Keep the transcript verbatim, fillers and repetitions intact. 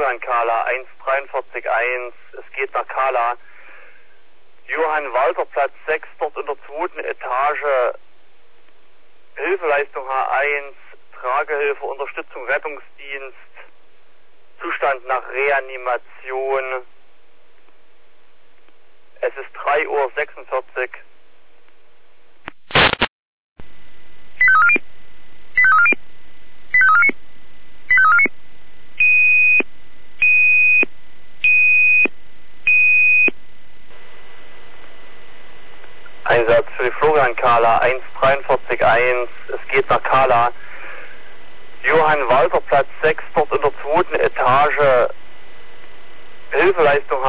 Florian Kala eins drei vier eins, es geht nach Kala. Johann Walter, Platz sechs, dort in der zweiten Etage. Hilfeleistung H eins, Tragehilfe, Unterstützung, Rettungsdienst. Zustand nach Reanimation. Es ist drei Uhr sechsundvierzig. Einsatz für die Florian Kala eins drei vier eins, es geht nach Kala. Johann Walter, Platz sechs, dort in der zweiten Etage. Hilfeleistung